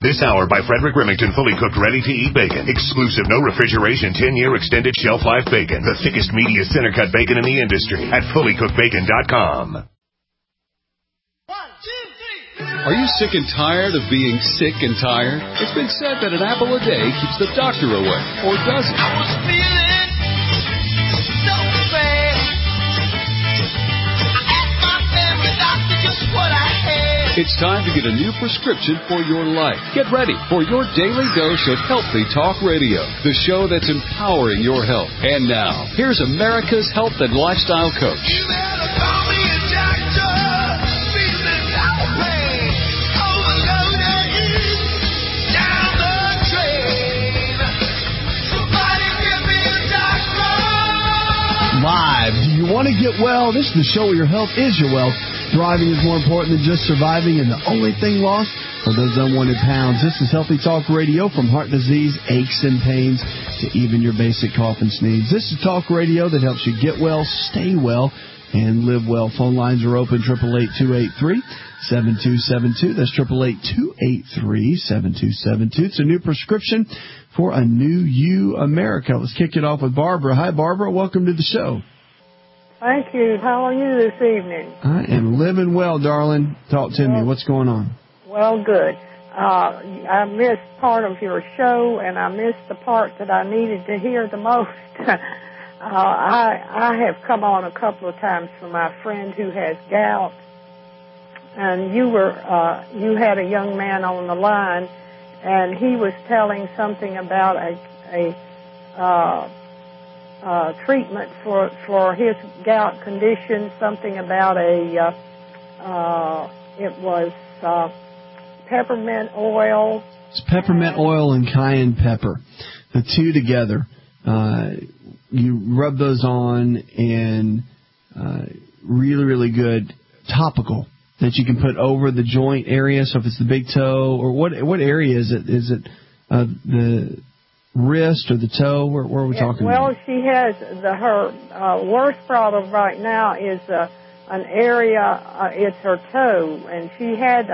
This hour by Frederick Remington, fully cooked, ready-to-eat bacon. Exclusive, no refrigeration, 10-year extended shelf life bacon. The thickest, meatiest center-cut bacon in the industry at fullycookedbacon.com. 1, 2, 3. Are you sick and tired of being sick and tired? It's been said that an apple a day keeps the doctor away, or does it? I was feeling so bad. I asked my family doctor just what I had. It's time to get a new prescription for your life. Get ready for your daily dose of Healthy Talk Radio, the show that's empowering your health. And now, here's America's health and lifestyle coach. You better call me a doctor. Feeling away. Overloaded. Down the drain. Somebody give me a doctor. Live. Do you want to get well? This is the show where your health is your wealth. Thriving is more important than just surviving, and the only thing lost are those unwanted pounds. This is Healthy Talk Radio, from heart disease, aches and pains, to even your basic cough and sneeze. This is talk radio that helps you get well, stay well, and live well. Phone lines are open, 888-283-7272. That's 888-283-7272. It's a new prescription for a new you, America. Let's kick it off with Barbara. Hi, Barbara. Welcome to the show. Thank you. How are you this evening? I am living well, darling. Talk to me. What's going on? Well, good. I missed part of your show, and I missed the part that I needed to hear the most. I have come on a couple of times for my friend who has gout, and you had a young man on the line, and he was telling something about a treatment for his gout condition, something about it was peppermint oil. It's peppermint oil and cayenne pepper. The two together. You rub those on, and really, really good topical that you can put over the joint area. So if it's the big toe, or what area is it? Is it the wrist or the toe? Where are we talking about? Well, she has her worst problem right now is an area. It's her toe, and she had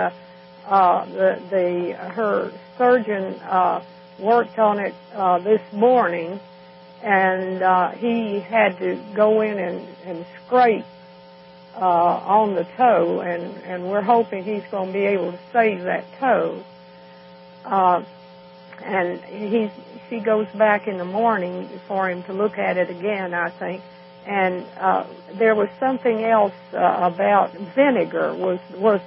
her surgeon worked on it this morning, and he had to go in and scrape on the toe, and we're hoping he's going to be able to save that toe. And she goes back in the morning for him to look at it again, I think. And there was something else about vinegar. Was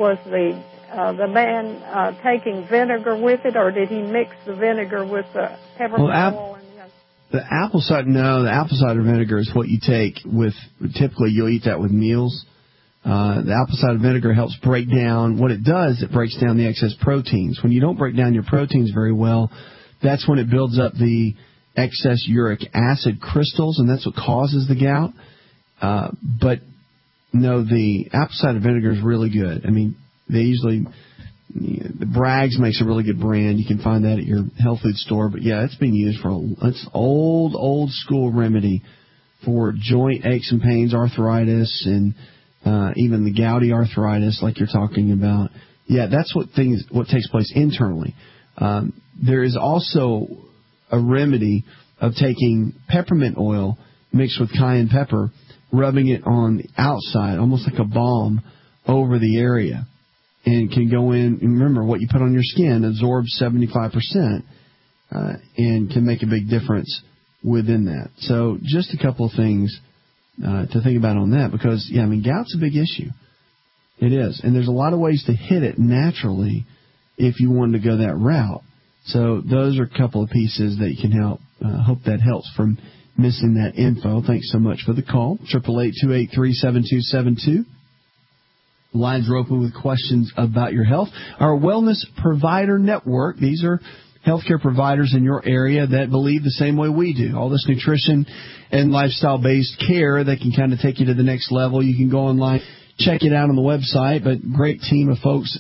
the man taking vinegar with it, or did he mix the vinegar with the peppermint oil? The apple cider vinegar is what you take with. Typically, you'll eat that with meals. The apple cider vinegar helps break down. What it does, it breaks down the excess proteins. When you don't break down your proteins very well, that's when it builds up the excess uric acid crystals, and that's what causes the gout. But no, the apple cider vinegar is really good. I mean, the Bragg's makes a really good brand. You can find that at your health food store. But yeah, it's been used it's old school remedy for joint aches and pains, arthritis, and even the gouty arthritis like you're talking about. Yeah, that's what takes place internally. There is also a remedy of taking peppermint oil mixed with cayenne pepper, rubbing it on the outside, almost like a balm, over the area. And can go in, and remember, what you put on your skin absorbs 75% and can make a big difference within that. So just a couple of things to think about on that, because, yeah, I mean, gout's a big issue. It is. And there's a lot of ways to hit it naturally if you wanted to go that route. So those are a couple of pieces that you can help. Hope that helps from missing that info. Thanks so much for the call. 888-283-7272. Lines are open with questions about your health. Our Wellness Provider Network. These are healthcare providers in your area that believe the same way we do. All this nutrition and lifestyle-based care that can kind of take you to the next level. You can go online, check it out on the website, but great team of folks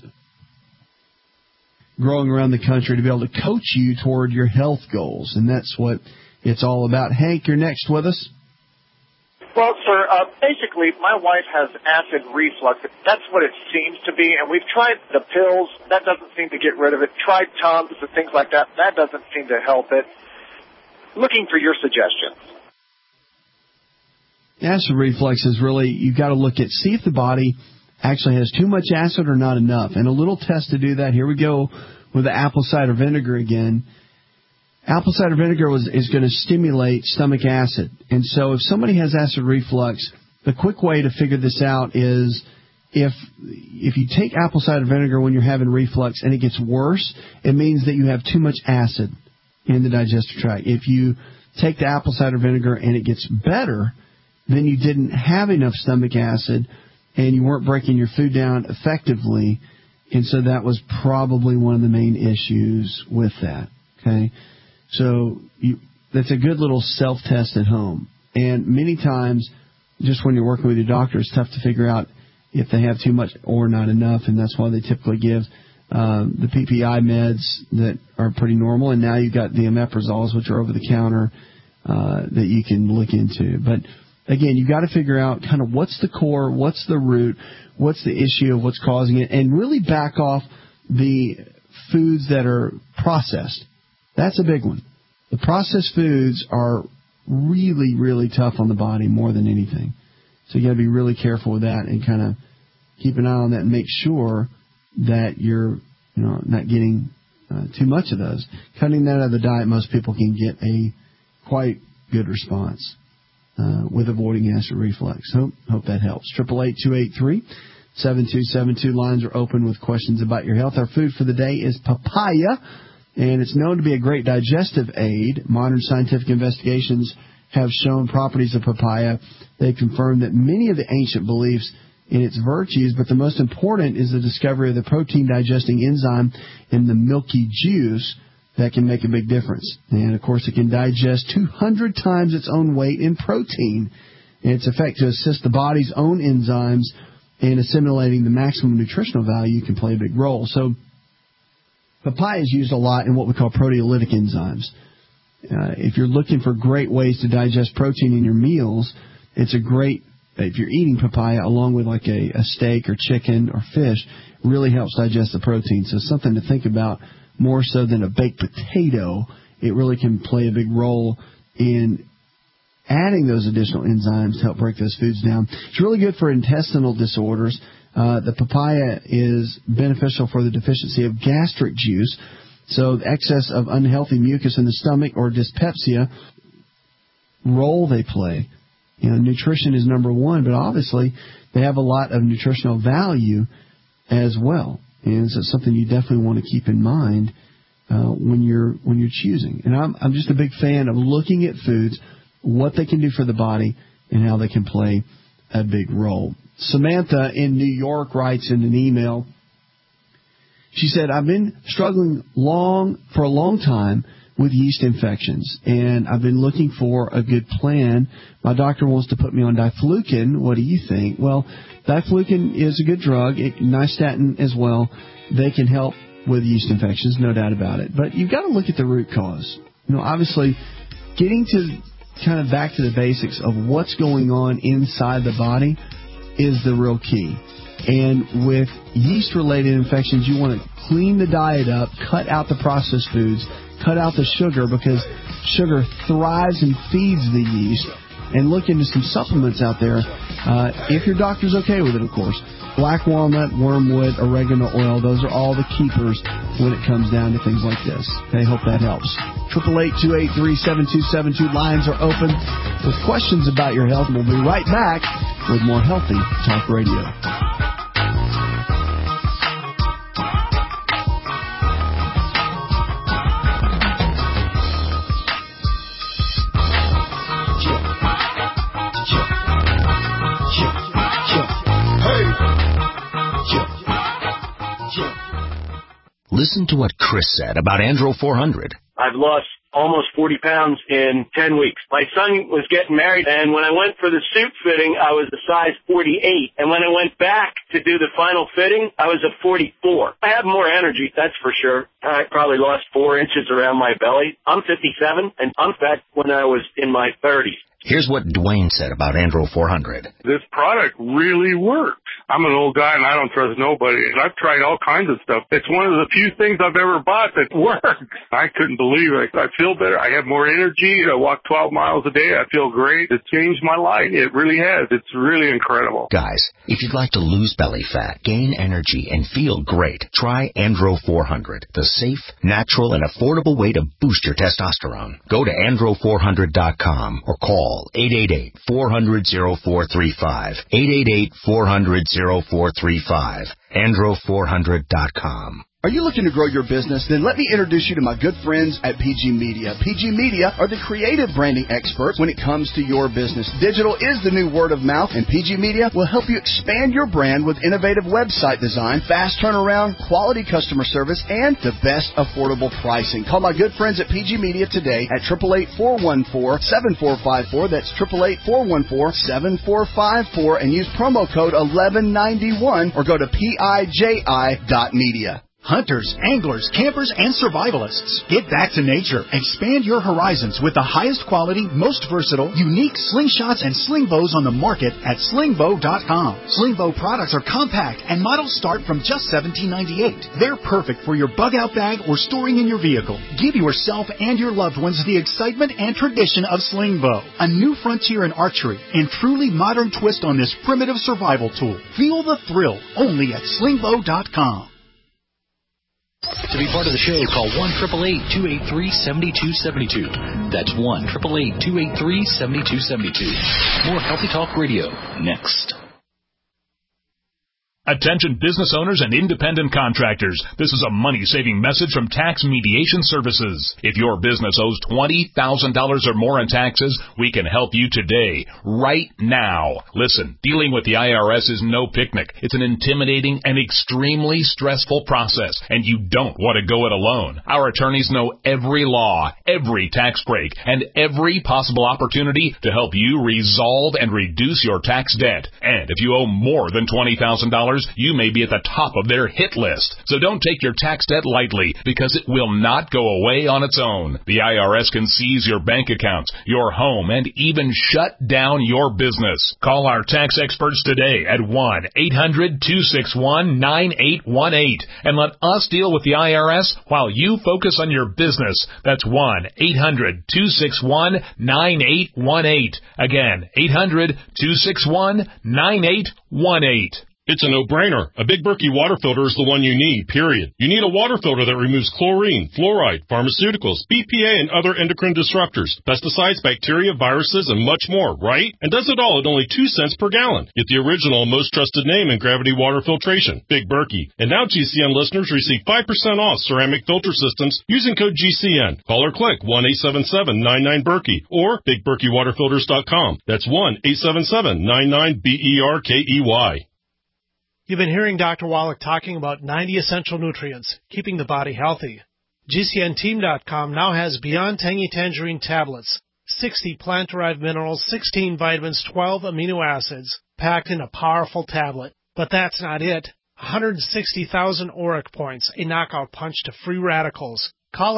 growing around the country to be able to coach you toward your health goals. And that's what it's all about. Hank, you're next with us. Well, sir, Basically, my wife has acid reflux. That's what it seems to be, and we've tried the pills. That doesn't seem to get rid of it. Tried Tums and things like that. That doesn't seem to help it. Looking for your suggestions. Acid reflux is really, you've got to look at, see if the body actually has too much acid or not enough. And a little test to do that. Here we go with the apple cider vinegar again. Apple cider vinegar is going to stimulate stomach acid. And so if somebody has acid reflux, the quick way to figure this out is if you take apple cider vinegar when you're having reflux and it gets worse, it means that you have too much acid in the digestive tract. If you take the apple cider vinegar and it gets better, then you didn't have enough stomach acid and you weren't breaking your food down effectively. And so that was probably one of the main issues with that. Okay? So that's a good little self-test at home. And many times, just when you're working with your doctor, it's tough to figure out if they have too much or not enough, and that's why they typically give the PPI meds that are pretty normal. And now you've got the omeprazoles, which are over-the-counter, that you can look into. But, again, you've got to figure out kind of what's the core, what's the root, what's the issue of what's causing it, and really back off the foods that are processed. That's a big one. The processed foods are really, really tough on the body more than anything. So you got to be really careful with that and kind of keep an eye on that and make sure that you're not getting too much of those. Cutting that out of the diet, most people can get a quite good response with avoiding acid reflux. Hope that helps. 888-283-7272. Lines are open with questions about your health. Our food for the day is papaya. And it's known to be a great digestive aid. Modern scientific investigations have shown properties of papaya. They confirm that many of the ancient beliefs in its virtues, but the most important is the discovery of the protein-digesting enzyme in the milky juice that can make a big difference. And, of course, it can digest 200 times its own weight in protein. And its effect to assist the body's own enzymes in assimilating the maximum nutritional value can play a big role. So, papaya is used a lot in what we call proteolytic enzymes. If you're looking for great ways to digest protein in your meals, it's a great, if you're eating papaya along with like a steak or chicken or fish, really helps digest the protein. So something to think about more so than a baked potato. It really can play a big role in adding those additional enzymes to help break those foods down. It's really good for intestinal disorders. The papaya is beneficial for the deficiency of gastric juice. So the excess of unhealthy mucus in the stomach or dyspepsia role they play. Nutrition is number one, but obviously they have a lot of nutritional value as well. And so it's something you definitely want to keep in mind when you're choosing. And I'm just a big fan of looking at foods, what they can do for the body, and how they can play a big role. Samantha in New York writes in an email. She said, I've been struggling for a long time with yeast infections, and I've been looking for a good plan. My doctor wants to put me on diflucan. What do you think? Well, diflucan is a good drug, nystatin as well. They can help with yeast infections, no doubt about it. But you've got to look at the root cause. Obviously, getting to kind of back to the basics of what's going on inside the body is the real key. And with yeast-related infections, you want to clean the diet up, cut out the processed foods, cut out the sugar, because sugar thrives and feeds the yeast. And look into some supplements out there, if your doctor's okay with it, of course. Black walnut, wormwood, oregano oil, those are all the keepers when it comes down to things like this. Okay, hope that helps. 888-283-7272. Lines are open with questions about your health, and we'll be right back with more Healthy Talk Radio. Listen to what Chris said about Andro 400. I've lost almost 40 pounds in 10 weeks. My son was getting married, and when I went for the suit fitting, I was a size 48. And when I went back to do the final fitting, I was a 44. I have more energy, that's for sure. I probably lost 4 inches around my belly. I'm 57, and I'm fat when I was in my 30s. Here's what Dwayne said about Andro 400. This product really works. I'm an old guy and I don't trust nobody. And I've tried all kinds of stuff. It's one of the few things I've ever bought that works. I couldn't believe it. I feel better. I have more energy. I walk 12 miles a day. I feel great. It's changed my life. It really has. It's really incredible. Guys, if you'd like to lose belly fat, gain energy, and feel great, try Andro 400, the safe, natural, and affordable way to boost your testosterone. Go to andro400.com or call 888-400-0435. 888-400-0435. andro400.com. Are you looking to grow your business? Then let me introduce you to my good friends at PG Media. PG Media are the creative branding experts when it comes to your business. Digital is the new word of mouth, and PG Media will help you expand your brand with innovative website design, fast turnaround, quality customer service, and the best affordable pricing. Call my good friends at PG Media today at 888-414-7454. That's 888-414-7454, and use promo code 1191 or go to PIJI.media. Hunters, anglers, campers, and survivalists. Get back to nature. Expand your horizons with the highest quality, most versatile, unique slingshots and sling bows on the market at slingbow.com. Slingbow products are compact and models start from just $17.98. They're perfect for your bug-out bag or storing in your vehicle. Give yourself and your loved ones the excitement and tradition of Slingbow, a new frontier in archery and truly modern twist on this primitive survival tool. Feel the thrill only at slingbow.com. To be part of the show, call 1-888-283-7272. That's 1-888-283-7272. More Healthy Talk Radio next. Attention business owners and independent contractors. This is a money-saving message from Tax Mediation Services. If your business owes $20,000 or more in taxes, we can help you today, right now. Listen, dealing with the IRS is no picnic. It's an intimidating and extremely stressful process, and you don't want to go it alone. Our attorneys know every law, every tax break, and every possible opportunity to help you resolve and reduce your tax debt. And if you owe more than $20,000, you may be at the top of their hit list. So don't take your tax debt lightly, because it will not go away on its own. The IRS can seize your bank accounts, your home, and even shut down your business. Call our tax experts today at 1-800-261-9818 and let us deal with the IRS while you focus on your business. That's 1-800-261-9818. Again, 800-261-9818. It's a no-brainer. A Big Berkey water filter is the one you need, period. You need a water filter that removes chlorine, fluoride, pharmaceuticals, BPA, and other endocrine disruptors, pesticides, bacteria, viruses, and much more, right? And does it all at only 2 cents per gallon. Get the original, most trusted name in gravity water filtration, Big Berkey. And now GCN listeners receive 5% off ceramic filter systems using code GCN. Call or click 1-877-99-BERKEY or BigBerkeyWaterFilters.com. That's 1-877-99-BERKEY. You've been hearing Dr. Wallach talking about 90 essential nutrients, keeping the body healthy. GCNteam.com now has Beyond Tangy Tangerine tablets, 60 plant-derived minerals, 16 vitamins, 12 amino acids, packed in a powerful tablet. But that's not it. 160,000 ORAC points, a knockout punch to free radicals. Call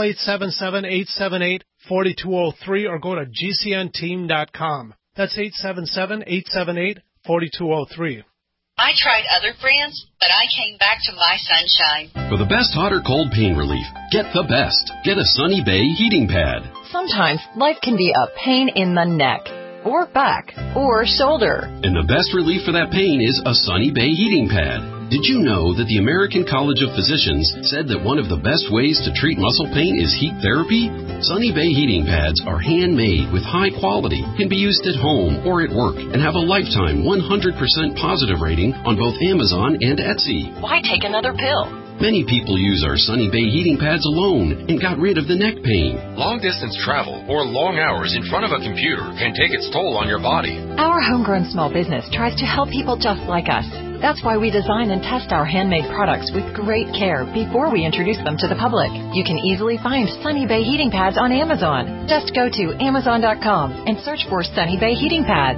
877-878-4203 or go to GCNteam.com. That's 877-878-4203. I tried other brands, but I came back to My Sunshine. For the best hot or cold pain relief, get the best. Get a Sunny Bay heating pad. Sometimes life can be a pain in the neck, or back, or shoulder. And the best relief for that pain is a Sunny Bay heating pad. Did you know that the American College of Physicians said that one of the best ways to treat muscle pain is heat therapy? Sunny Bay heating pads are handmade with high quality, can be used at home or at work, and have a lifetime 100% positive rating on both Amazon and Etsy. Why take another pill? Many people use our Sunny Bay heating pads alone and got rid of the neck pain. Long-distance travel or long hours in front of a computer can take its toll on your body. Our homegrown small business tries to help people just like us. That's why we design and test our handmade products with great care before we introduce them to the public. You can easily find Sunny Bay heating pads on Amazon. Just go to Amazon.com and search for Sunny Bay heating pads.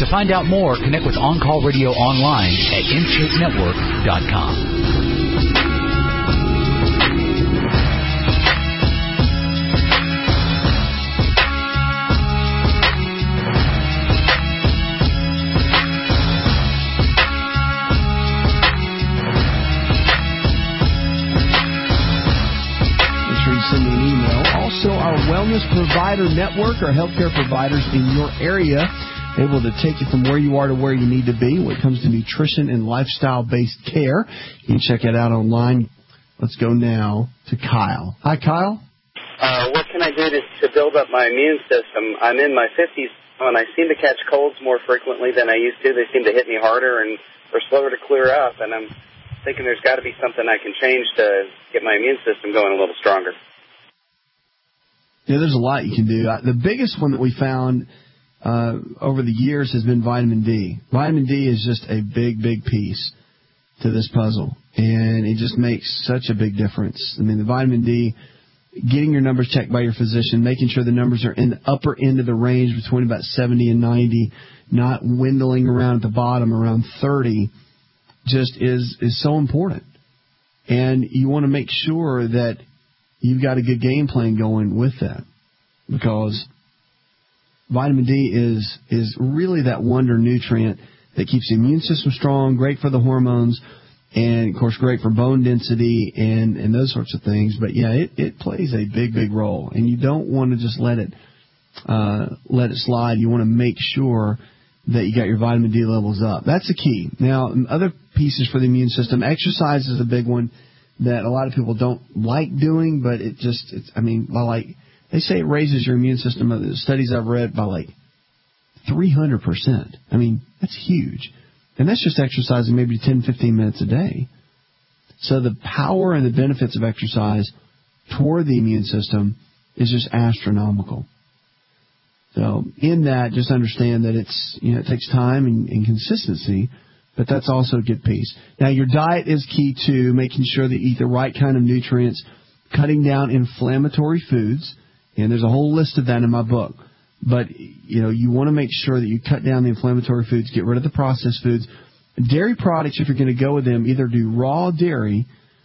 To find out more, connect with On Call Radio online at InShapeNetwork.com. Send me an email. Also, our Wellness Provider Network, our healthcare providers in your area, able to take you from where you are to where you need to be when it comes to nutrition and lifestyle-based care. You can check it out online. Let's go now to Kyle. Hi, Kyle. What can I do to build up my immune system? I'm in my 50s, and I seem to catch colds more frequently than I used to. They seem to hit me harder and are slower to clear up, and I'm thinking there's got to be something I can change to get my immune system going a little stronger. Yeah, there's a lot you can do. The biggest one that we found over the years has been vitamin D. Vitamin D is just a big, big piece to this puzzle, and it just makes such a big difference. I mean, the vitamin D, getting your numbers checked by your physician, making sure the numbers are in the upper end of the range between about 70 and 90, not dwindling around at the bottom around 30, just is so important. And you want to make sure that you've got a good game plan going with that, because vitamin D is really that wonder nutrient that keeps the immune system strong, great for the hormones, and, of course, great for bone density and those sorts of things. But, yeah, it plays a big, big role, and you don't want to just let it slide. You want to make sure that you got your vitamin D levels up. That's the key. Now, other pieces for the immune system, exercise is a big one that a lot of people don't like doing, but they say it raises your immune system. The studies I've read by like 300%. I mean, that's huge. And that's just exercising maybe 10, 15 minutes a day. So the power and the benefits of exercise toward the immune system is just astronomical. So in that, just understand that it takes time and consistency, but that's also a good piece. Now, your diet is key, too, making sure that you eat the right kind of nutrients, cutting down inflammatory foods, and there's a whole list of that in my book. But, you want to make sure that you cut down the inflammatory foods, get rid of the processed foods. Dairy products, if you're going to go with them, either do raw dairy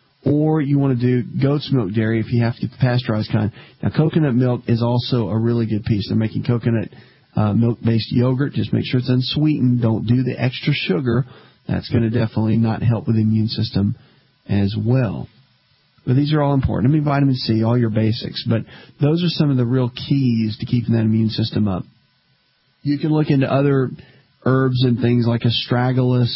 or you want to do goat's milk dairy if you have to get the pasteurized kind. Now, coconut milk is also a really good piece. They're making coconut milk-based yogurt. Just make sure it's unsweetened. Don't do the extra sugar. That's going to definitely not help with the immune system as well. But these are all important. I mean, vitamin C, all your basics. But those are some of the real keys to keeping that immune system up. You can look into other herbs and things like astragalus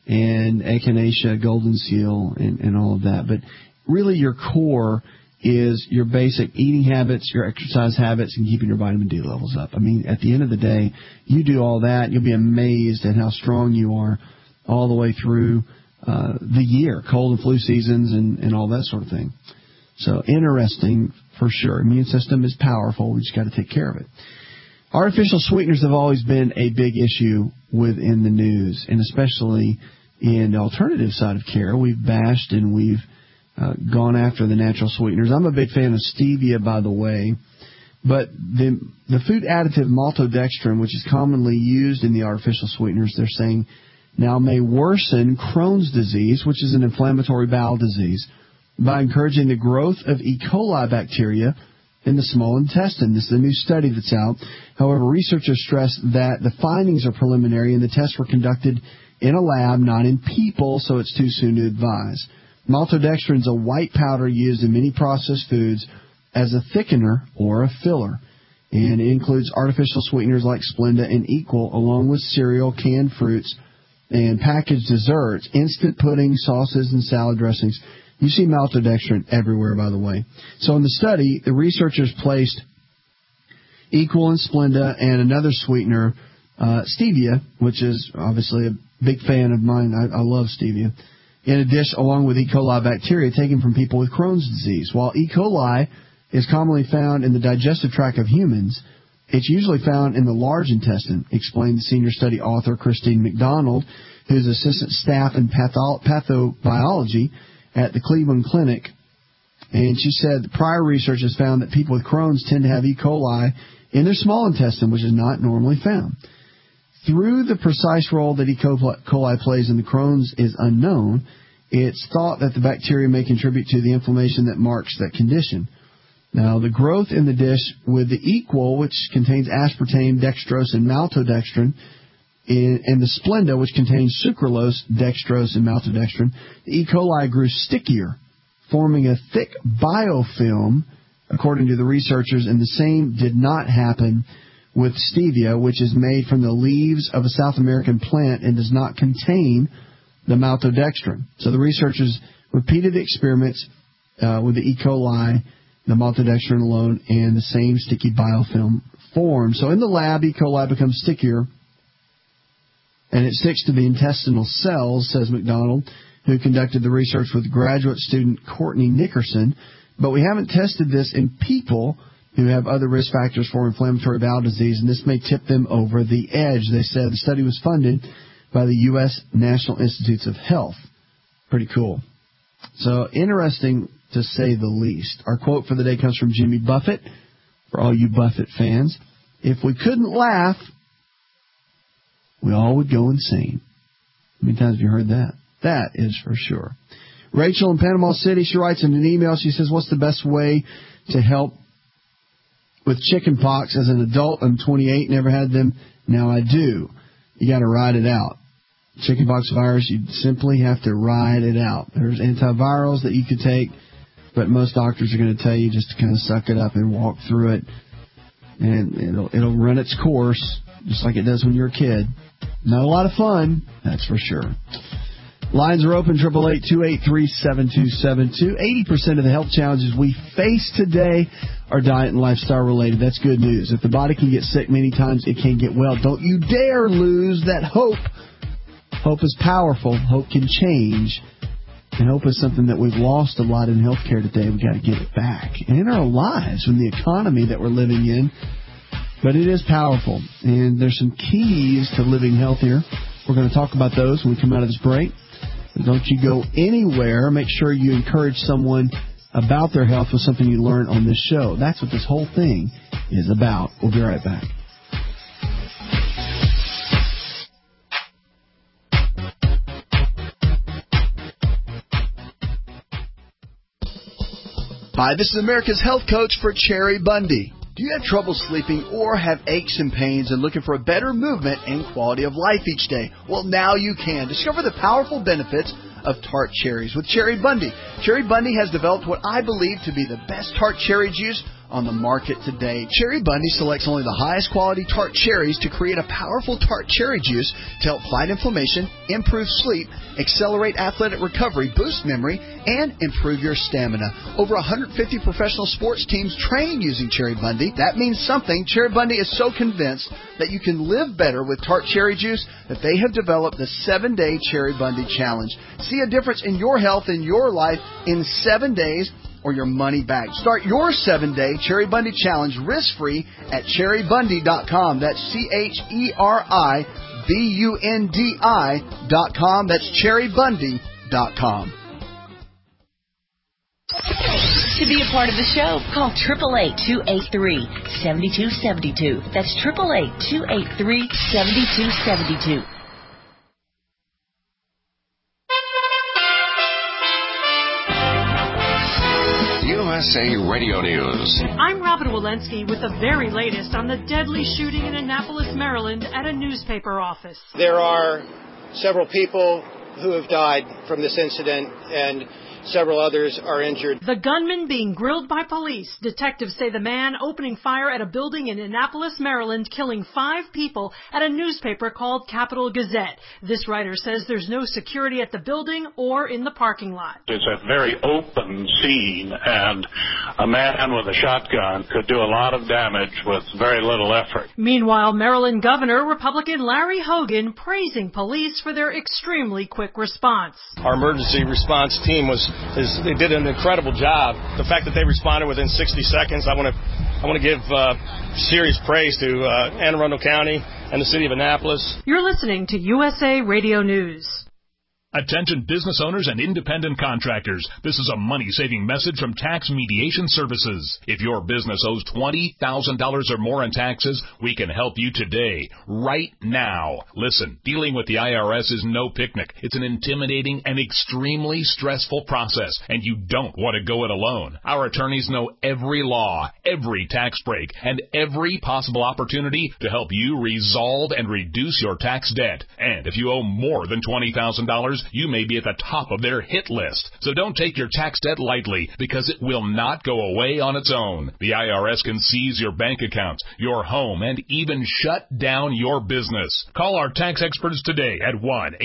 and echinacea, golden seal, and all of that. But really your core is your basic eating habits, your exercise habits, and keeping your vitamin D levels up. I mean, at the end of the day, you do all that, you'll be amazed at how strong you are all the way through the year, cold and flu seasons and all that sort of thing. So interesting for sure. Immune system is powerful. We just got to take care of it. Artificial sweeteners have always been a big issue within the news, and especially in the alternative side of care. We've bashed and we've gone after the natural sweeteners. I'm a big fan of stevia, by the way, but the food additive maltodextrin, which is commonly used in the artificial sweeteners, they're saying now may worsen Crohn's disease, which is an inflammatory bowel disease, by encouraging the growth of E. coli bacteria in the small intestine. This is a new study that's out. However, researchers stress that the findings are preliminary and the tests were conducted in a lab, not in people, so it's too soon to advise. Maltodextrin is a white powder used in many processed foods as a thickener or a filler, and it includes artificial sweeteners like Splenda and Equal, along with cereal, canned fruits, and packaged desserts, instant pudding, sauces, and salad dressings. You see maltodextrin everywhere, by the way. So in the study, the researchers placed Equal and Splenda and another sweetener, stevia, which is obviously a big fan of mine. I love stevia, in a dish along with E. coli bacteria taken from people with Crohn's disease. While E. coli is commonly found in the digestive tract of humans, it's usually found in the large intestine, explained the senior study author Christine McDonald, who's assistant staff in pathobiology at the Cleveland Clinic. And she said the prior research has found that people with Crohn's tend to have E. coli in their small intestine, which is not normally found. through the precise role that E. coli plays in the Crohn's is unknown, it's thought that the bacteria may contribute to the inflammation that marks that condition. Now, the growth in the dish with the Equal, which contains aspartame, dextrose, and maltodextrin, and the Splenda, which contains sucralose, dextrose, and maltodextrin, the E. coli grew stickier, forming a thick biofilm, according to the researchers, and the same did not happen with stevia, which is made from the leaves of a South American plant and does not contain the maltodextrin. So the researchers repeated the experiments with the E. coli, the maltodextrin alone, and the same sticky biofilm formed. So in the lab, E. coli becomes stickier, and it sticks to the intestinal cells, says McDonald, who conducted the research with graduate student Courtney Nickerson. But we haven't tested this in people who have other risk factors for inflammatory bowel disease, and this may tip them over the edge. They said the study was funded by the U.S. National Institutes of Health. Pretty cool. So interesting, to say the least. Our quote for the day comes from Jimmy Buffett, for all you Buffett fans. If we couldn't laugh, we all would go insane. How many times have you heard that? That is for sure. Rachel in Panama City, she writes in an email, she says, what's the best way to help with chicken pox as an adult? I'm 28, never had them. Now I do. You got to ride it out. Chickenpox virus, you simply have to ride it out. There's antivirals that you could take, but most doctors are going to tell you just to kind of suck it up and walk through it, and it'll run its course just like it does when you're a kid. Not a lot of fun, that's for sure. Lines are open, 888-283-7272. 80% of the health challenges we face today are diet and lifestyle related. That's good news. If the body can get sick many times, it can get well. Don't you dare lose that hope. Hope is powerful. Hope can change. And hope is something that we've lost a lot in healthcare today. We've got to get it back. And in our lives, in the economy that we're living in. But it is powerful. And there's some keys to living healthier. We're going to talk about those when we come out of this break. And don't you go anywhere. Make sure you encourage someone about their health with something you learn on this show. That's what this whole thing is about. We'll be right back. Hi, this is America's Health Coach for Cherry Bundy. Do you have trouble sleeping or have aches and pains and looking for a better movement and quality of life each day? Well, now you can. Discover the powerful benefits of tart cherries with Cherry Bundy. Cherry Bundy has developed what I believe to be the best tart cherry juice on the market today. Cherry Bundy selects only the highest quality tart cherries to create a powerful tart cherry juice to help fight inflammation, improve sleep, accelerate athletic recovery, boost memory, and improve your stamina. Over 150 professional sports teams train using Cherry Bundy. That means something. Cherry Bundy is so convinced that you can live better with tart cherry juice that they have developed the 7-Day Cherry Bundy Challenge. See a difference in your health and your life in 7 days or your money back. Start your 7-Day Cherry Bundy Challenge risk-free at cherrybundy.com. That's CHERIBUNDI.com. That's cherrybundy.com. To be a part of the show, call 888-283-7272. That's 888-283-7272. USA Radio News. I'm Robin Walensky with the very latest on the deadly shooting in Annapolis, Maryland at a newspaper office. There are several people who have died from this incident, and several others are injured. The gunman being grilled by police. Detectives say the man opening fire at a building in Annapolis, Maryland, killing 5 people at a newspaper called Capital Gazette. This writer says there's no security at the building or in the parking lot. It's a very open scene, and a man with a shotgun could do a lot of damage with very little effort. Meanwhile, Maryland Governor Republican Larry Hogan praising police for their extremely quick response. Our emergency response team they did an incredible job. The fact that they responded within 60 seconds, I want to give serious praise to Anne Arundel County and the city of Annapolis. You're listening to USA Radio News. Attention business owners and independent contractors. This is a money-saving message from Tax Mediation Services. If your business owes $20,000 or more in taxes, we can help you today, right now. Listen, dealing with the IRS is no picnic. It's an intimidating and extremely stressful process, and you don't want to go it alone. Our attorneys know every law, every tax break, and every possible opportunity to help you resolve and reduce your tax debt. And if you owe more than $20,000, you may be at the top of their hit list. So don't take your tax debt lightly, because it will not go away on its own. The IRS can seize your bank accounts, your home, and even shut down your business. Call our tax experts today at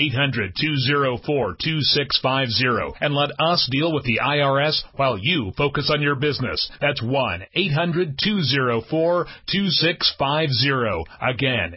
1-800-204-2650 and let us deal with the IRS while you focus on your business. That's 1-800-204-2650. Again,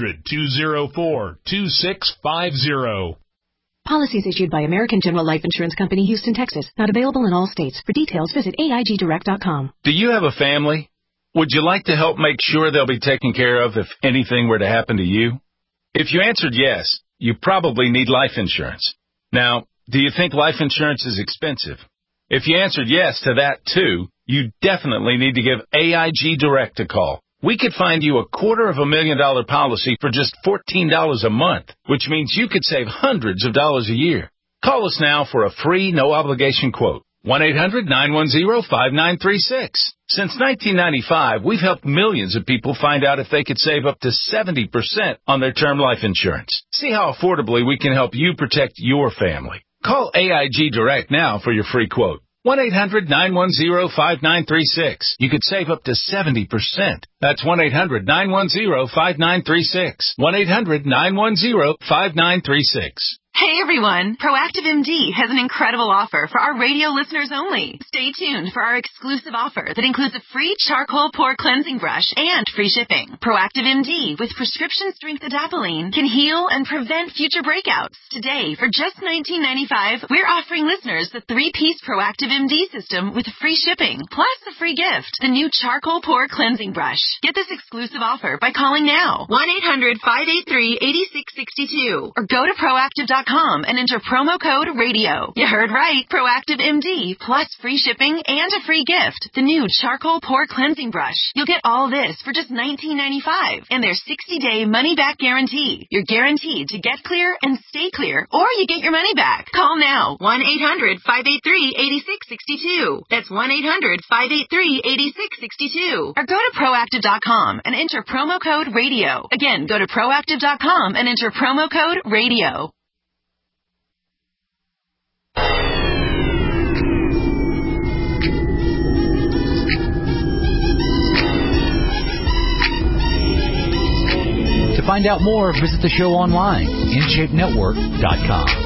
800-204-2650. Policies issued by American General Life Insurance Company, Houston, Texas. Not available in all states. For details, visit AIGdirect.com. Do you have a family? Would you like to help make sure they'll be taken care of if anything were to happen to you? If you answered yes, you probably need life insurance. Now, do you think life insurance is expensive? If you answered yes to that too, you definitely need to give AIG Direct a call. We could find you a $250,000 policy for just $14 a month, which means you could save hundreds of dollars a year. Call us now for a free, no-obligation quote. 1-800-910-5936. Since 1995, we've helped millions of people find out if they could save up to 70% on their term life insurance. See how affordably we can help you protect your family. Call AIG Direct now for your free quote. 1-800-910-5936. You could save up to 70%. That's 1-800-910-5936. 1-800-910-5936. Hey everyone, Proactive MD has an incredible offer for our radio listeners only. Stay tuned for our exclusive offer that includes a free charcoal pore cleansing brush and free shipping. Proactive MD with prescription strength adapalene can heal and prevent future breakouts. Today, for just $19.95, we're offering listeners the 3-piece Proactive MD system with free shipping, plus a free gift, the new charcoal pore cleansing brush. Get this exclusive offer by calling now, 1-800-583-8662, or go to Proactive.com and enter promo code RADIO. You heard right. Proactive MD plus free shipping and a free gift. The new charcoal pore cleansing brush. You'll get all this for just $19.95 and their 60-day money-back guarantee. You're guaranteed to get clear and stay clear, or you get your money back. Call now. 1-800-583-8662. That's 1-800-583-8662. Or go to Proactive.com and enter promo code RADIO. Again, go to Proactive.com and enter promo code RADIO. To find out more, visit the show online, InShapeNetwork.com.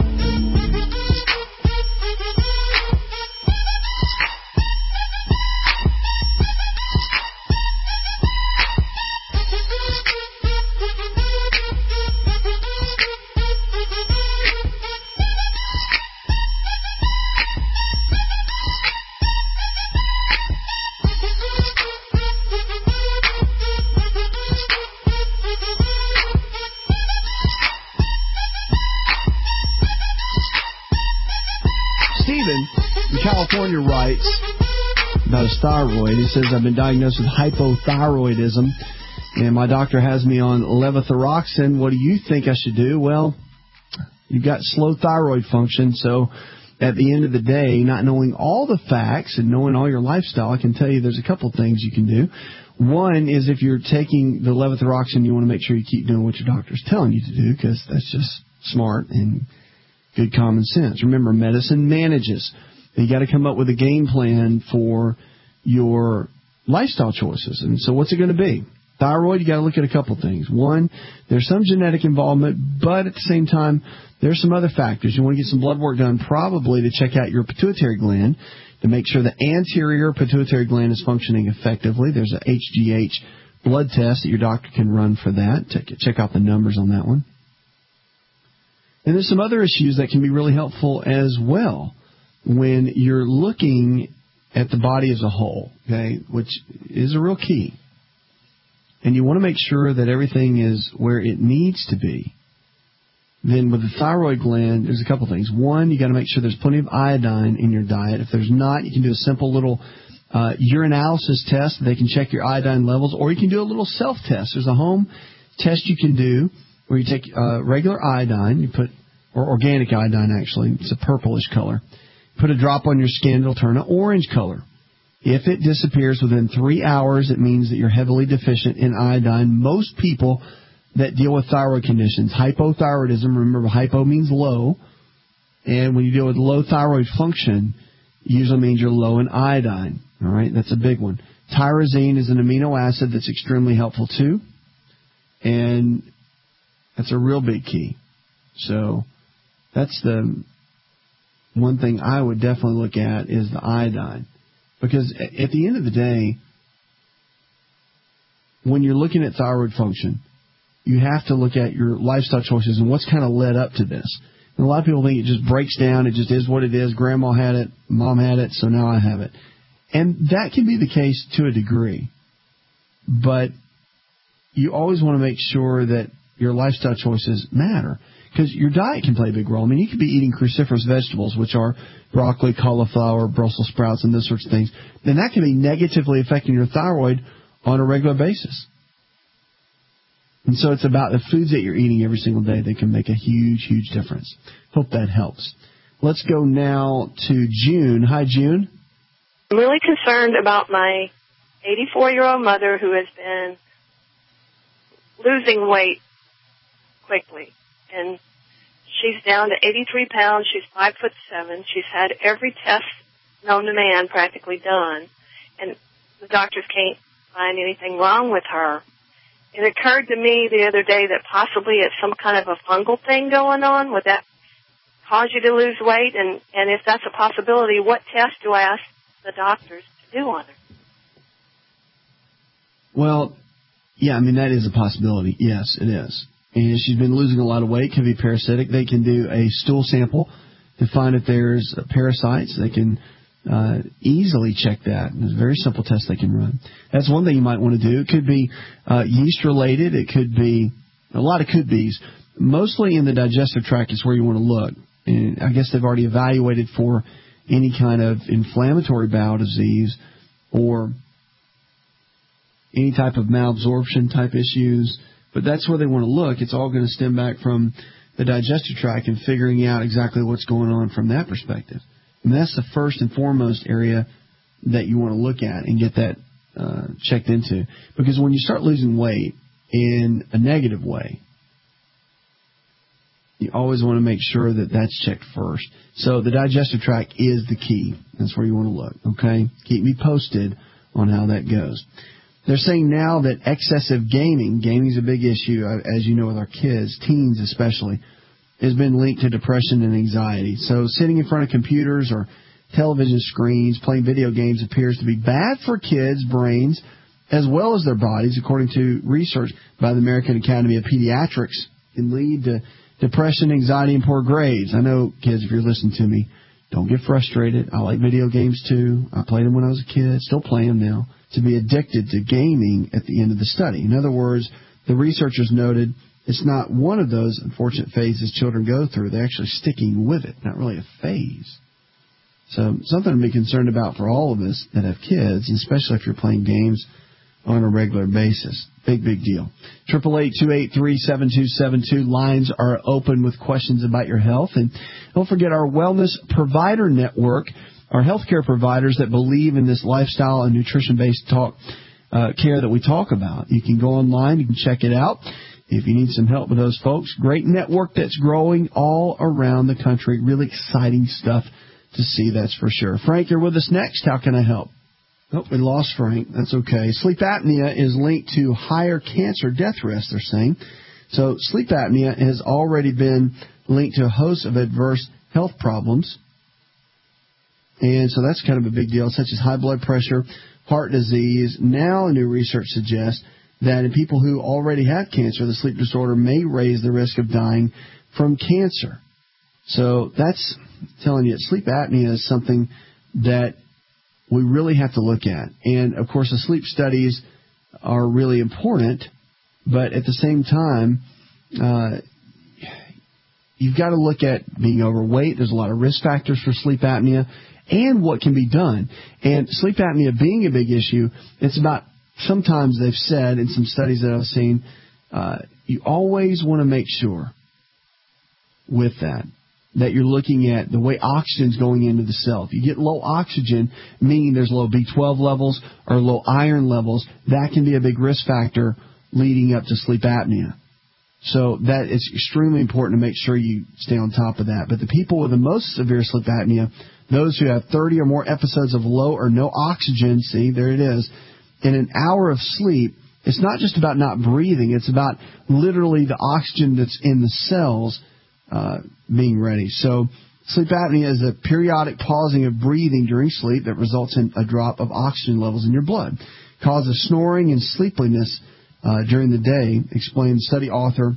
California writes about his thyroid. He says, I've been diagnosed with hypothyroidism, and my doctor has me on levothyroxine. What do you think I should do? Well, you've got slow thyroid function, so at the end of the day, not knowing all the facts and knowing all your lifestyle, I can tell you there's a couple things you can do. One is if you're taking the levothyroxine, you want to make sure you keep doing what your doctor's telling you to do, because that's just smart and good common sense. Remember, medicine manages. You got to come up with a game plan for your lifestyle choices. And so what's it going to be? Thyroid, you got to look at a couple things. One, there's some genetic involvement, but at the same time, there's some other factors. You want to get some blood work done, probably to check out your pituitary gland, to make sure the anterior pituitary gland is functioning effectively. There's a HGH blood test that your doctor can run for that. Check out the numbers on that one. And there's some other issues that can be really helpful as well when you're looking at the body as a whole, okay, which is a real key. And you want to make sure that everything is where it needs to be. Then with the thyroid gland, there's a couple things. One, you got to make sure there's plenty of iodine in your diet. If there's not, you can do a simple little urinalysis test. They can check your iodine levels, or you can do a little self-test. There's a home test you can do where you take regular iodine, or organic iodine actually. It's a purplish color. Put a drop on your skin, it'll turn an orange color. If it disappears within 3 hours, it means that you're heavily deficient in iodine. Most people that deal with thyroid conditions, hypothyroidism, remember hypo means low, and when you deal with low thyroid function, it usually means you're low in iodine. All right, that's a big one. Tyrosine is an amino acid that's extremely helpful too, and that's a real big key. So that's the one thing I would definitely look at is the iodine. Because at the end of the day, when you're looking at thyroid function, you have to look at your lifestyle choices and what's kind of led up to this. And a lot of people think it just breaks down, it just is what it is. Grandma had it, mom had it, so now I have it. And that can be the case to a degree. But you always want to make sure that your lifestyle choices matter. Because your diet can play a big role. I mean, you could be eating cruciferous vegetables, which are broccoli, cauliflower, Brussels sprouts, and those sorts of things. Then that can be negatively affecting your thyroid on a regular basis. And so it's about the foods that you're eating every single day that can make a huge, huge difference. Hope that helps. Let's go now to June. Hi, June. I'm really concerned about my 84-year-old mother who has been losing weight quickly. And she's down to 83 pounds. She's 5'7". She's had every test known to man practically done. And the doctors can't find anything wrong with her. It occurred to me the other day that possibly it's some kind of a fungal thing going on. Would that cause you to lose weight? And if that's a possibility, what test do I ask the doctors to do on her? Well, yeah, I mean, that is a possibility. Yes, it is. And she's been losing a lot of weight, can be parasitic. They can do a stool sample to find if there's parasites. They can easily check that. There's a very simple test they can run. That's one thing you might want to do. It could be yeast-related. It could be a lot of could be's. Mostly in the digestive tract is where you want to look. And I guess they've already evaluated for any kind of inflammatory bowel disease or any type of malabsorption type issues. But that's where they want to look. It's all going to stem back from the digestive tract and figuring out exactly what's going on from that perspective. And that's the first and foremost area that you want to look at and get that checked into. Because when you start losing weight in a negative way, you always want to make sure that that's checked first. So the digestive tract is the key. That's where you want to look, okay? Keep me posted on how that goes. They're saying now that excessive gaming is a big issue, as you know, with our kids, teens especially, has been linked to depression and anxiety. So sitting in front of computers or television screens, playing video games appears to be bad for kids' brains as well as their bodies, according to research by the American Academy of Pediatrics. It can lead to depression, anxiety, and poor grades. I know, kids, if you're listening to me, don't get frustrated. I like video games, too. I played them when I was a kid, still play them now. To be addicted to gaming at the end of the study. In other words, the researchers noted it's not one of those unfortunate phases children go through. They're actually sticking with it, not really a phase. So something to be concerned about for all of us that have kids, especially if you're playing games on a regular basis. Big, big deal. 888-283-7272. Lines are open with questions about your health. And don't forget our Wellness Provider Network, our healthcare providers that believe in this lifestyle and nutrition-based care that we talk about. You can go online. You can check it out if you need some help with those folks. Great network that's growing all around the country. Really exciting stuff to see, that's for sure. Frank, you're with us next. How can I help? Oh, we lost Frank. That's okay. Sleep apnea is linked to higher cancer death risk, they're saying. So sleep apnea has already been linked to a host of adverse health problems. And so that's kind of a big deal, such as high blood pressure, heart disease. Now new research suggests that in people who already have cancer, the sleep disorder may raise the risk of dying from cancer. So that's telling you sleep apnea is something that we really have to look at. And, of course, the sleep studies are really important, but at the same time, you've got to look at being overweight. There's a lot of risk factors for sleep apnea and what can be done. And sleep apnea being a big issue, it's about, sometimes they've said in some studies that I've seen, you always want to make sure with that you're looking at the way oxygen's going into the cell. If you get low oxygen, meaning there's low B12 levels or low iron levels, that can be a big risk factor leading up to sleep apnea. So that is extremely important to make sure you stay on top of that. But the people with the most severe sleep apnea, those who have 30 or more episodes of low or no oxygen, see, there it is, in an hour of sleep, it's not just about not breathing. It's about literally the oxygen that's in the cells being ready. So sleep apnea is a periodic pausing of breathing during sleep that results in a drop of oxygen levels in your blood. Causes snoring and sleepiness during the day, explained study author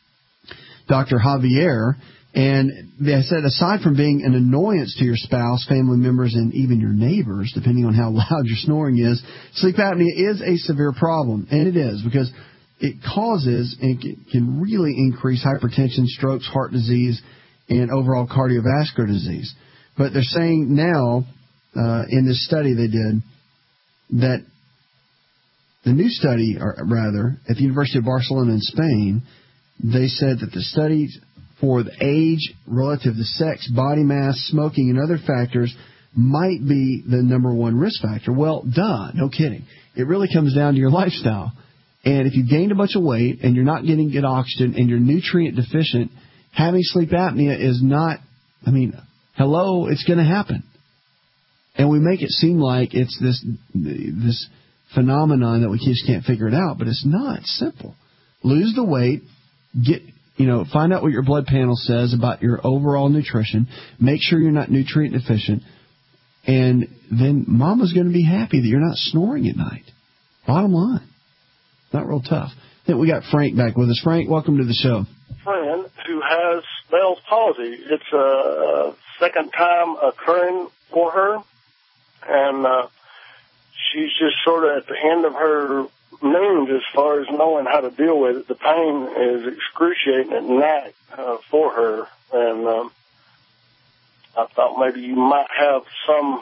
Dr. Javier. And they said, aside from being an annoyance to your spouse, family members, and even your neighbors, depending on how loud your snoring is, sleep apnea is a severe problem. And it is, because it causes and can really increase hypertension, strokes, heart disease, and overall cardiovascular disease. But they're saying now, in this study they did, that the new study, or rather, at the University of Barcelona in Spain, they said that the studies for the age relative to sex, body mass, smoking, and other factors might be the number one risk factor. Well, duh, no kidding. It really comes down to your lifestyle. And if you've gained a bunch of weight and you're not getting good oxygen and you're nutrient deficient, having sleep apnea is not, hello, it's going to happen. And we make it seem like it's this phenomenon that we just can't figure it out, but it's not. It's simple. Lose the weight, find out what your blood panel says about your overall nutrition, make sure you're not nutrient deficient, and then mama's going to be happy that you're not snoring at night. Bottom line. Not real tough. I think we got Frank back with us. Frank, welcome to the show. Friend who has Bell's palsy. It's a second time occurring for her, and she's just sort of at the end of her means as far as knowing how to deal with it. The pain is excruciating at night for her, and I thought maybe you might have some.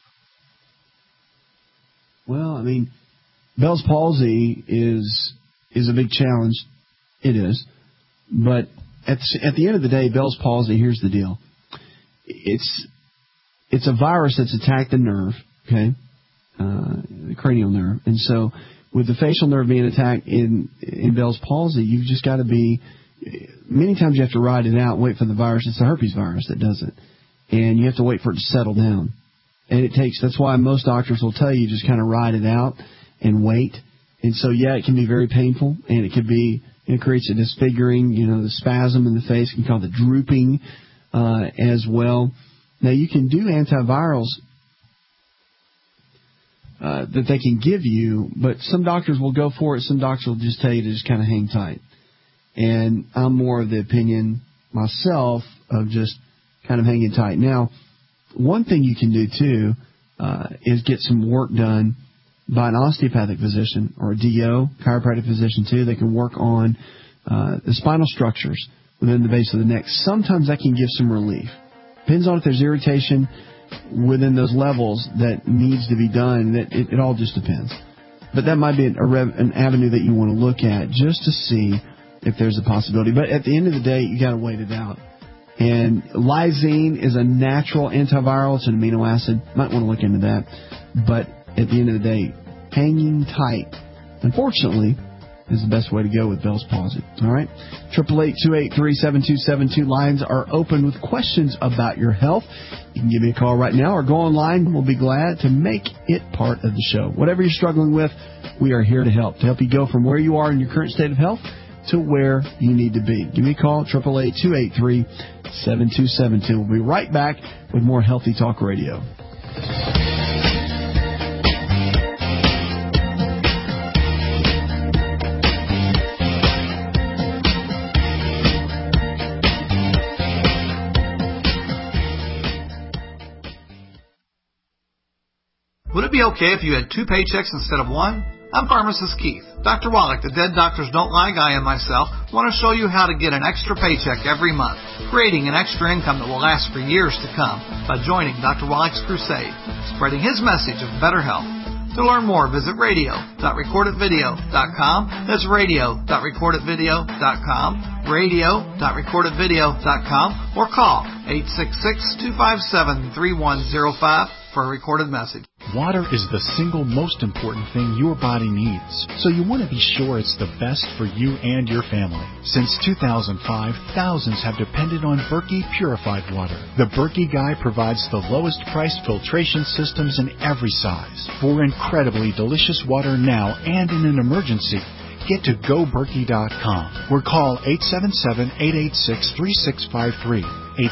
Well, Bell's palsy is a big challenge. It is. But at the end of the day, Bell's palsy, here's the deal. It's a virus that's attacked the nerve, okay, the cranial nerve. And so with the facial nerve being attacked in Bell's palsy, you've just got to be, many times you have to ride it out and wait for the virus. It's the herpes virus that does it. And you have to wait for it to settle down. And that's why most doctors will tell you just kind of ride it out and wait. And so, yeah, it can be very painful, and it creates a disfiguring, the spasm in the face can cause the drooping as well. Now, you can do antivirals that they can give you, but some doctors will go for it. Some doctors will just tell you to just kind of hang tight. And I'm more of the opinion myself of just kind of hanging tight. Now, one thing you can do, too, is get some work done by an osteopathic physician or a DO, chiropractic physician, too. They can work on the spinal structures within the base of the neck. Sometimes that can give some relief. Depends on if there's irritation within those levels that needs to be done. It all just depends. But that might be an avenue that you want to look at just to see if there's a possibility. But at the end of the day, you got to wait it out. And lysine is a natural antiviral. It's an amino acid. Might want to look into that. But at the end of the day, hanging tight, unfortunately, is the best way to go with Bell's palsy. All right? 888-283-7272. Lines are open with questions about your health. You can give me a call right now or go online. We'll be glad to make it part of the show. Whatever you're struggling with, we are here to help you go from where you are in your current state of health to where you need to be. Give me a call, 888-283-7272. We'll be right back with more Healthy Talk Radio. Would it be okay if you had 2 paychecks instead of 1? I'm Pharmacist Keith. Dr. Wallach, the Dead Doctors Don't Lie guy, and myself want to show you how to get an extra paycheck every month, creating an extra income that will last for years to come by joining Dr. Wallach's crusade, spreading his message of better health. To learn more, visit radio.recordedvideo.com. That's radio.recordedvideo.com, radio.recordedvideo.com, or call 866-257-3105 for a recorded message. Water is the single most important thing your body needs, so you want to be sure it's the best for you and your family. Since 2005, thousands have depended on Berkey purified water. The Berkey Guy provides the lowest priced filtration systems in every size. For incredibly delicious water now and in an emergency, get to GoBerkey.com or call 877-886-3653.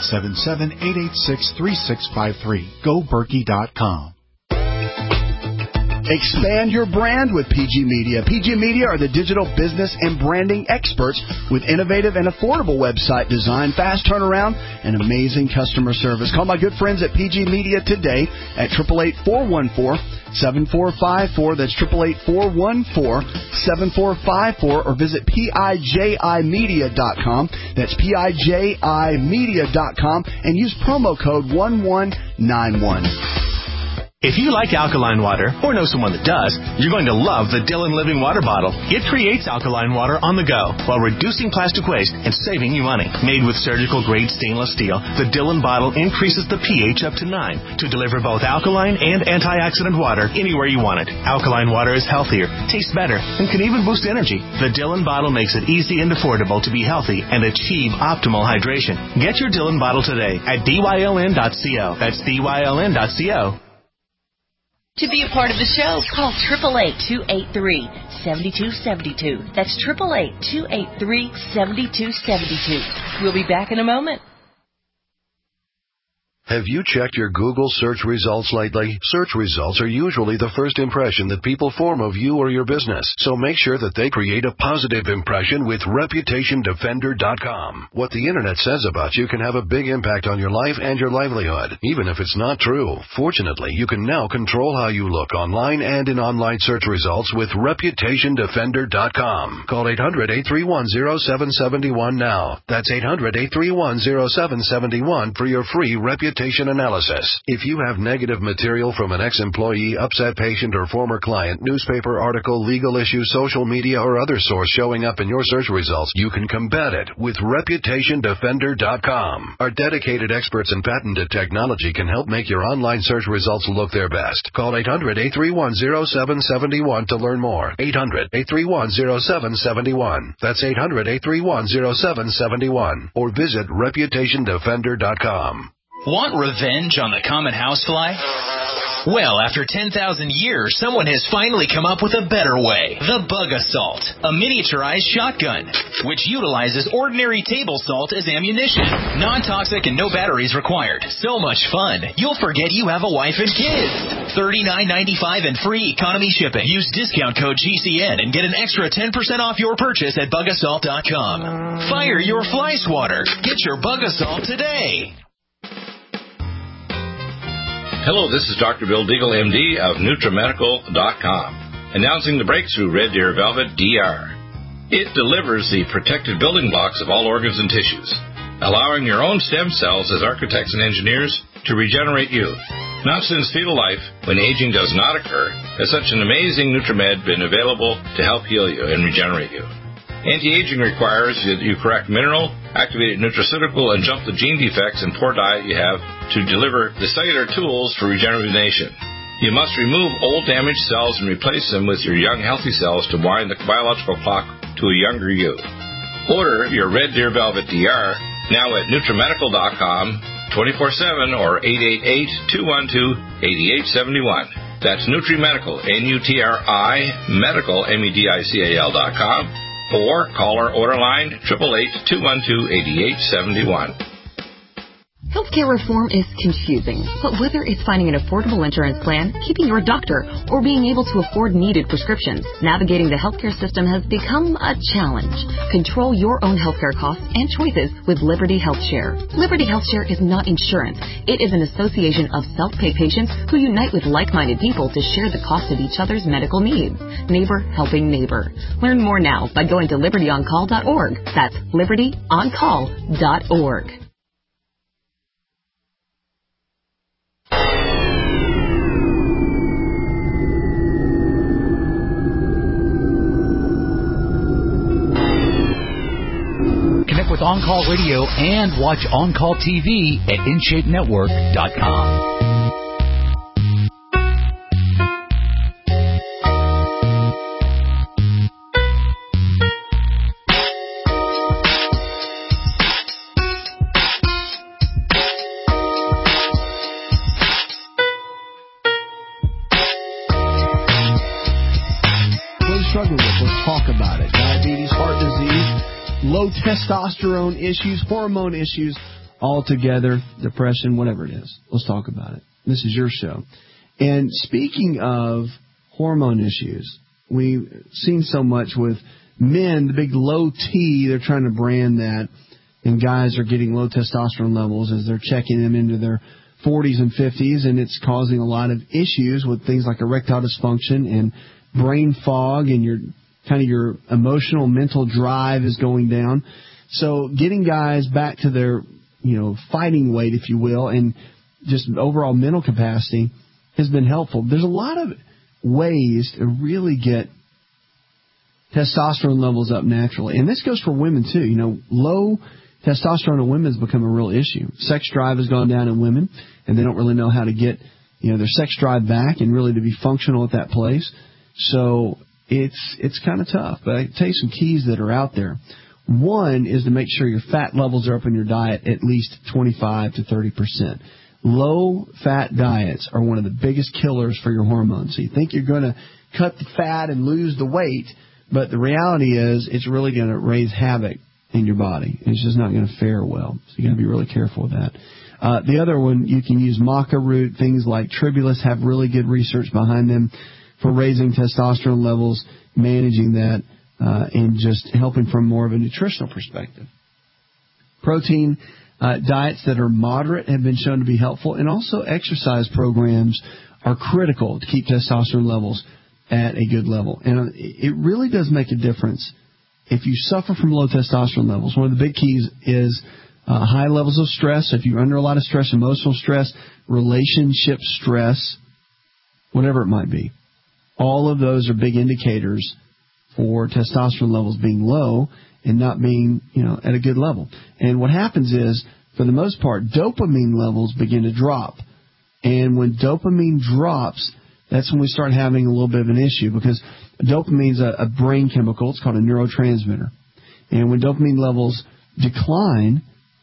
877-886-3653. GoBerkey.com. Expand your brand with PG Media. PG Media are the digital business and branding experts with innovative and affordable website design, fast turnaround, and amazing customer service. Call my good friends at PG Media today at 888-414-7454. That's 888-414-7454, or visit PIJImedia.com. That's PIJImedia.com, and use promo code 1191. If you like alkaline water, or know someone that does, you're going to love the Dillon Living Water Bottle. It creates alkaline water on the go while reducing plastic waste and saving you money. Made with surgical-grade stainless steel, the Dillon bottle increases the pH up to 9 to deliver both alkaline and antioxidant water anywhere you want it. Alkaline water is healthier, tastes better, and can even boost energy. The Dillon bottle makes it easy and affordable to be healthy and achieve optimal hydration. Get your Dillon bottle today at dyln.co. That's dyln.co. To be a part of the show, call 888-283-7272. That's 888-283-7272. We'll be back in a moment. Have you checked your Google search results lately? Search results are usually the first impression that people form of you or your business, so make sure that they create a positive impression with ReputationDefender.com. What the Internet says about you can have a big impact on your life and your livelihood, even if it's not true. Fortunately, you can now control how you look online and in online search results with ReputationDefender.com. Call 800-831-0771 now. That's 800-831-0771 for your free reputation analysis. If you have negative material from an ex-employee, upset patient, or former client, newspaper article, legal issue, social media, or other source showing up in your search results, you can combat it with ReputationDefender.com. Our dedicated experts in patented technology can help make your online search results look their best. Call 800-831-0771 to learn more. 800-831-0771. That's 800-831-0771. Or visit ReputationDefender.com. Want revenge on the common housefly? Well, after 10,000 years, someone has finally come up with a better way. The Bug Assault, a miniaturized shotgun, which utilizes ordinary table salt as ammunition. Non-toxic and no batteries required. So much fun, you'll forget you have a wife and kids. $39.95 and free economy shipping. Use discount code GCN and get an extra 10% off your purchase at bugassault.com. Fire your fly swatter. Get your Bug Assault today. Hello, this is Dr. Bill Deagle, MD of NutriMedical.com, announcing the breakthrough Red Deer Velvet DR. It delivers the protected building blocks of all organs and tissues, allowing your own stem cells as architects and engineers to regenerate youth. Not since fetal life, when aging does not occur, has such an amazing NutriMed been available to help heal you and regenerate you. Anti-aging requires that you correct mineral, activated nutraceutical, and jump the gene defects and poor diet you have to deliver the cellular tools for rejuvenation. You must remove old damaged cells and replace them with your young healthy cells to wind the biological clock to a younger you. Order your Red Deer Velvet DR now at NutriMedical.com 24/7 or 888-212-8871. That's NutriMedical, N-U-T-R-I, Medical, MEDICAL.com. Or call our order line 888-212-8871. Healthcare reform is confusing, but whether it's finding an affordable insurance plan, keeping your doctor, or being able to afford needed prescriptions, navigating the healthcare system has become a challenge. Control your own healthcare costs and choices with Liberty HealthShare. Liberty HealthShare is not insurance. It is an association of self-pay patients who unite with like-minded people to share the cost of each other's medical needs. Neighbor helping neighbor. Learn more now by going to libertyoncall.org. That's libertyoncall.org. Connect with On Call Radio and watch On Call TV at InShapeNetwork.com. Struggling with, let's talk about it. Diabetes, heart disease, low testosterone issues, hormone issues, all together, depression, whatever it is. Let's talk about it. This is your show. And speaking of hormone issues, we've seen so much with men, the big low T, they're trying to brand that, and guys are getting low testosterone levels as they're checking them into their 40s and 50s, and it's causing a lot of issues with things like erectile dysfunction and brain fog, and your emotional, mental drive is going down. So getting guys back to their, fighting weight, if you will, and just overall mental capacity has been helpful. There's a lot of ways to really get testosterone levels up naturally. And this goes for women, too. Low testosterone in women has become a real issue. Sex drive has gone down in women, and they don't really know how to get, their sex drive back and really to be functional at that place. So it's kind of tough, but I can tell you some keys that are out there. One is to make sure your fat levels are up in your diet at least 25 to 30%. Low-fat diets are one of the biggest killers for your hormones. So you think you're going to cut the fat and lose the weight, but the reality is it's really going to raise havoc in your body. It's just not going to fare well. So you got to be really careful with that. The other one, you can use maca root. Things like Tribulus have really good research behind them for raising testosterone levels, managing that, and just helping from more of a nutritional perspective. Protein diets that are moderate have been shown to be helpful, and also exercise programs are critical to keep testosterone levels at a good level. And it really does make a difference if you suffer from low testosterone levels. One of the big keys is high levels of stress. So if you're under a lot of stress, emotional stress, relationship stress, whatever it might be, all of those are big indicators for testosterone levels being low and not being, at a good level. And what happens is, for the most part, dopamine levels begin to drop. And when dopamine drops, that's when we start having a little bit of an issue, because dopamine is a brain chemical. It's called a neurotransmitter. And when dopamine levels decline,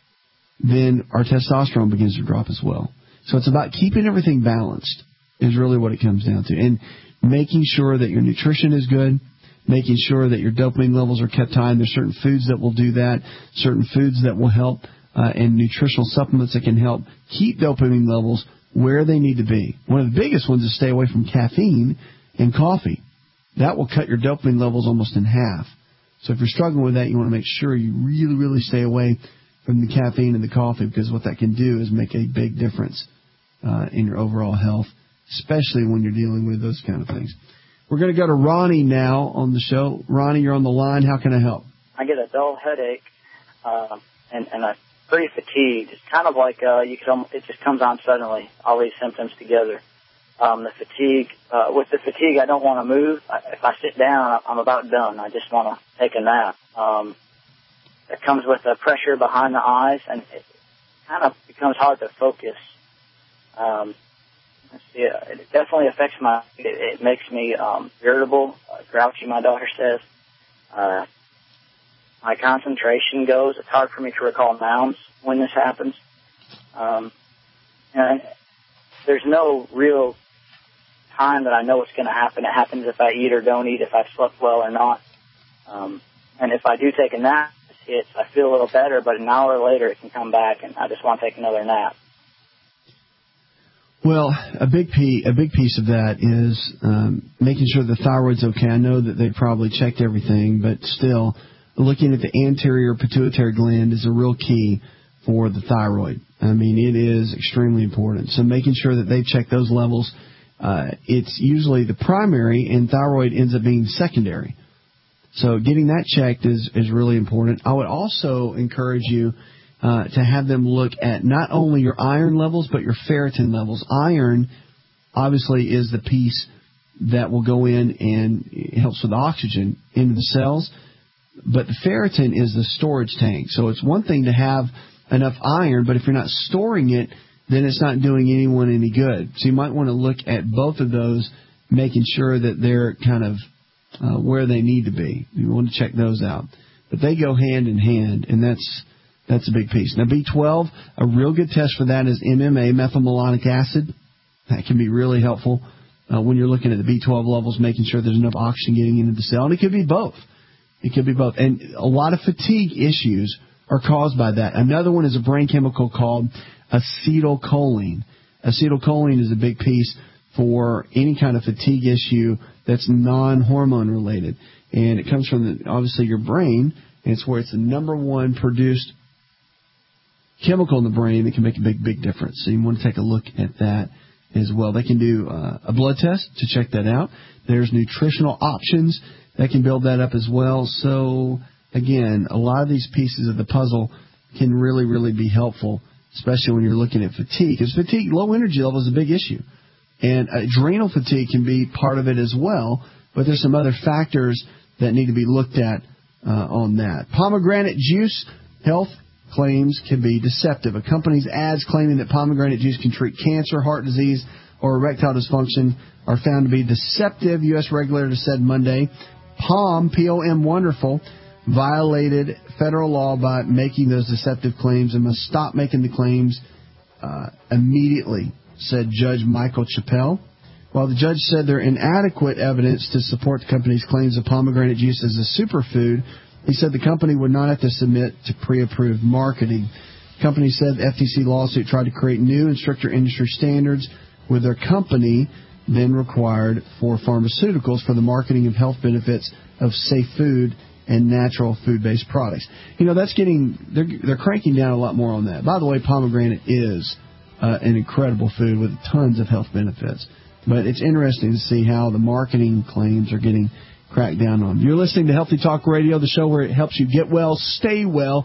then our testosterone begins to drop as well. So it's about keeping everything balanced is really what it comes down to. And making sure that your nutrition is good, making sure that your dopamine levels are kept high. And there's certain foods that will do that, certain foods that will help, and nutritional supplements that can help keep dopamine levels where they need to be. One of the biggest ones is stay away from caffeine and coffee. That will cut your dopamine levels almost in half. So if you're struggling with that, you want to make sure you really, really stay away from the caffeine and the coffee, because what that can do is make a big difference in your overall health, especially when you're dealing with those kind of things. We're going to go to Ronnie now on the show. Ronnie, you're on the line. How can I help? I get a dull headache and I'm pretty fatigued. It's kind of like it just comes on suddenly, all these symptoms together. With the fatigue, I don't want to move. If I sit down, I'm about done. I just want to take a nap. It comes with a pressure behind the eyes, and it kind of becomes hard to focus. It definitely affects it makes me irritable, grouchy, my daughter says. My concentration goes. It's hard for me to recall nouns when this happens. And there's no real time that I know it's going to happen. It happens if I eat or don't eat, if I've slept well or not. And if I do take a nap, I feel a little better, but an hour later it can come back, and I just want to take another nap. Well, a big piece of that is making sure the thyroid's okay. I know that they probably checked everything, but still, looking at the anterior pituitary gland is a real key for the thyroid. I mean, it is extremely important. So making sure that they check those levels, it's usually the primary, and thyroid ends up being secondary. So getting that checked is really important. I would also encourage you to have them look at not only your iron levels, but your ferritin levels. Iron, obviously, is the piece that will go in and it helps with oxygen into the cells. But the ferritin is the storage tank. So it's one thing to have enough iron, but if you're not storing it, then it's not doing anyone any good. So you might want to look at both of those, making sure that they're kind of where they need to be. You want to check those out. But they go hand in hand, and that's a big piece. Now, B12, a real good test for that is MMA, methylmalonic acid. That can be really helpful when you're looking at the B12 levels, making sure there's enough oxygen getting into the cell. And it could be both. It could be both. And a lot of fatigue issues are caused by that. Another one is a brain chemical called acetylcholine. Acetylcholine is a big piece for any kind of fatigue issue that's non-hormone related. And it comes from, obviously, your brain, and it's where it's the number one produced chemical in the brain that can make a big difference. So you want to take a look at that as well. They can do a blood test to check that out. There's nutritional options that can build that up as well. So, again, a lot of these pieces of the puzzle can really be helpful, especially when you're looking at fatigue. Because fatigue, low energy level is a big issue. And adrenal fatigue can be part of it as well, but there's some other factors that need to be looked at on that. Pomegranate juice health claims can be deceptive. A company's ads claiming that pomegranate juice can treat cancer, heart disease, or erectile dysfunction are found to be deceptive, U.S. regulator said Monday. P-O-M Wonderful, violated federal law by making those deceptive claims and must stop making the claims immediately, said Judge Michael Chappell. While the judge said there are inadequate evidence to support the company's claims of pomegranate juice as a superfood, he said the company would not have to submit to pre-approved marketing. The company said the FTC lawsuit tried to create new and stricter industry standards with their company than required for pharmaceuticals for the marketing of health benefits of safe food and natural food-based products. You know, that's they're cranking down a lot more on that. By the way, pomegranate is an incredible food with tons of health benefits. But it's interesting to see how the marketing claims are getting cracked down on. You're listening to Healthy Talk Radio, the show where it helps you get well, stay well.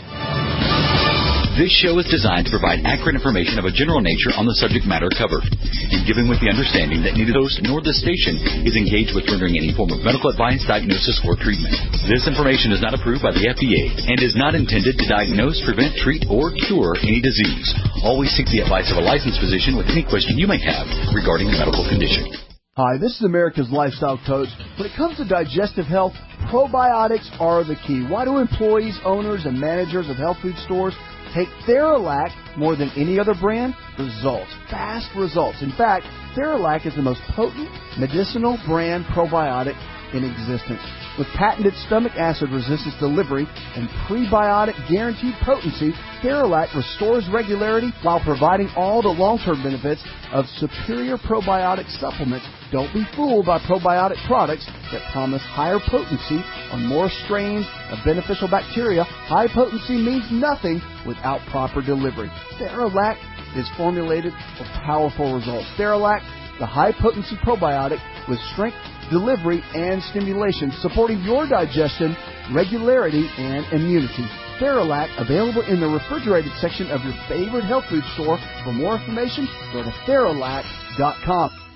This show is designed to provide accurate information of a general nature on the subject matter covered, and given with the understanding that neither host nor the station is engaged with rendering any form of medical advice, diagnosis, or treatment. This information is not approved by the FDA and is not intended to diagnose, prevent, treat, or cure any disease. Always seek the advice of a licensed physician with any question you may have regarding a medical condition. Hi, this is America's Lifestyle Coach. When it comes to digestive health, probiotics are the key. Why do employees, owners, and managers of health food stores take Theralac more than any other brand? Results. Fast results. In fact, Theralac is the most potent medicinal brand probiotic in existence. With patented stomach acid resistance delivery and prebiotic guaranteed potency, Theralac restores regularity while providing all the long-term benefits of superior probiotic supplements. Don't be fooled by probiotic products that promise higher potency on more strains of beneficial bacteria. High potency means nothing without proper delivery. Theralac is formulated for powerful results. Theralac, the high-potency probiotic with strength, delivery, and stimulation, supporting your digestion, regularity, and immunity. Theralac, available in the refrigerated section of your favorite health food store. For more information, go to Theralac.com.